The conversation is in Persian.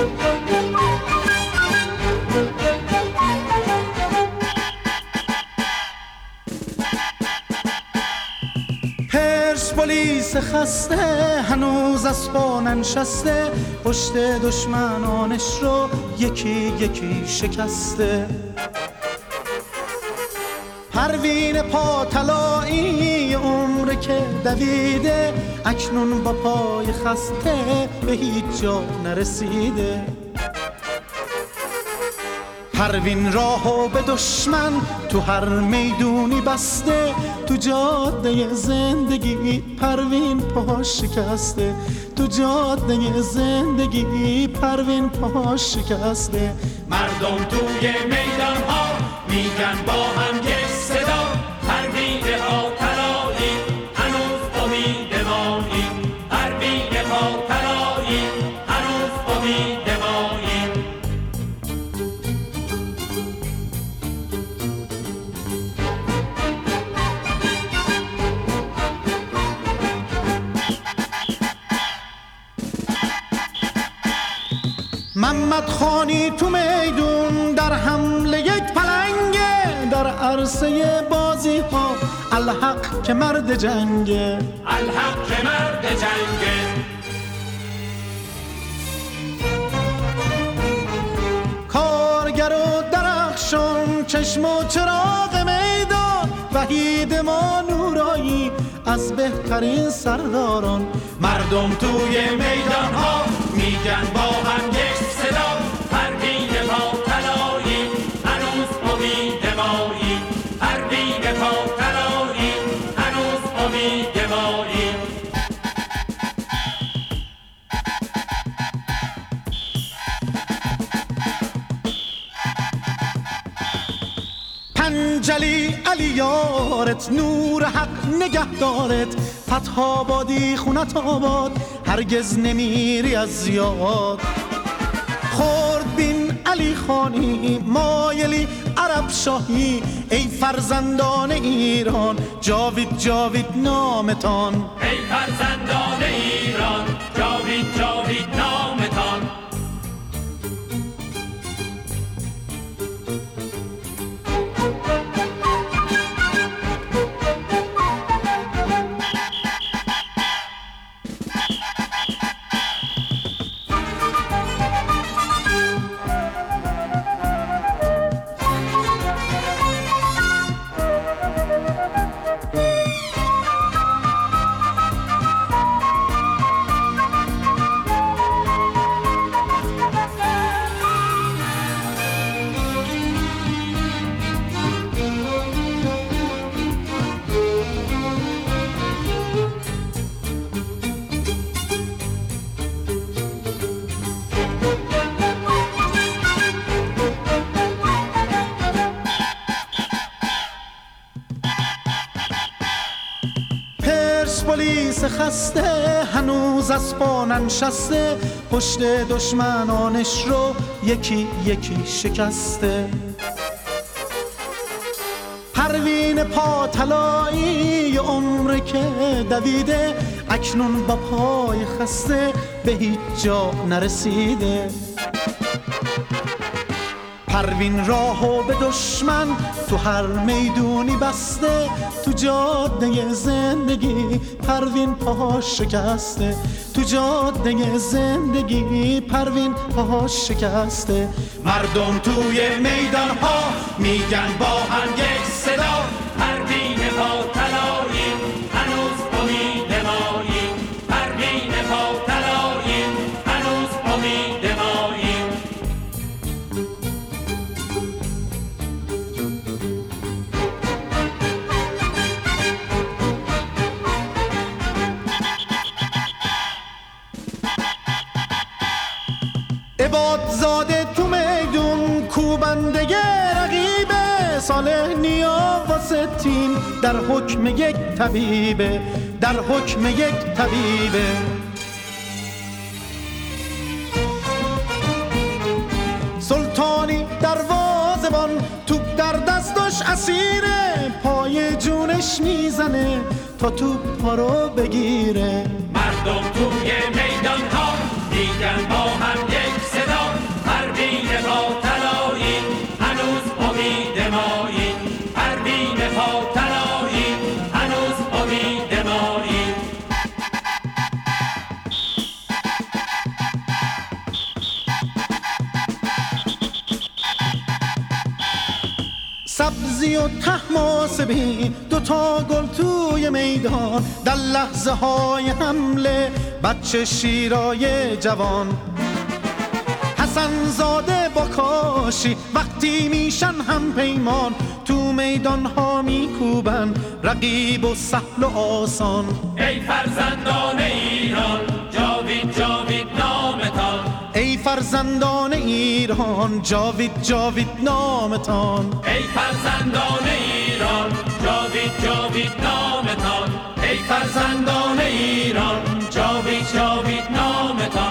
پرسپولیس خسته هنوز از پا ننشسته، پشت دشمنانش رو یکی یکی شکسته. پروین پا طلایی عمر که دویده، اکنون با پای خسته به هیچ جا نرسیده. پروین راهو به دشمن تو هر میدونی بسته، تو جاده زندگی پروین پا شکسته، تو جاده زندگی پروین پا شکسته. مردم توی میدان ها میگن با هم یک صدا، پروین پا طلایی هنوز امید مایی، پروین پا طلایی هنوز امید مایی. محمد خانی تو میدون در حمله یک پلنگه، در عرصه بازی ها الحق که مرد جنگه، الحق که مرد جنگه. کارگر و درخشان چشم و چراغ میدان، وحید ما نورایی از بهترین سرداران. مردم توی میدان ها میگن با هم یک صدا، پروین پا طلایی هنوز امید مایی، پروین پا طلایی هنوز امید مایی. پنجلی علی یارت، نور حق نگهدارت، فتح آبادی خونت آباد هرگز نمیری از یاد. خورد بین علی خانی مایلی عرب شاهی، ای فرزندان ایران جاوید جاوید نامتان، ای فرزندان ایران جاوید جاوید نامتان. پرسپولیس خسته هنوز از پا ننشسته، پشت دشمنانش رو یکی یکی شکسته. پروین پا طلایی عمر که دویده، اکنون با پای خسته به هیچ جا نرسیده. پروین راهو به دشمن تو هر میدونی بسته، تو جاده زندگی پروین پا شکسته، تو جاده زندگی پروین پا شکسته. مردم توی میدان ها میگن با هم یک صدا، پروین پا طلایی هنوز امید مایی، پروین پا طلایی هنوز امید مایی. عبادزاده تو میدون کوبنده رقیبه، صالح نیا واسه تیم در حکم یک طبیبه، در حکم یک طبیبه. سلطانی دروازه‌بان توپ در دستش اسیره، پای جونش میزنه تا توپ رو بگیره. مردم توی میدان ها میگن با هم یک صدا، عزی و طهماسبی، دوتا گل توی میدان، در لحظه های حمله بچه شیرای جوان. حسن زاده با کاشی وقتی میشن هم پیمان، تو میدان ها میکوبن رقیب و سهل و آسان. ای فرزندان ایران جاوید جاوید نامتان، ای فرزندان ایران جاوید جاوید نامتان. ای فرزندان ایران جاوید جاوید نامتان، ای فرزندان ایران جاوید جاوید نامتان.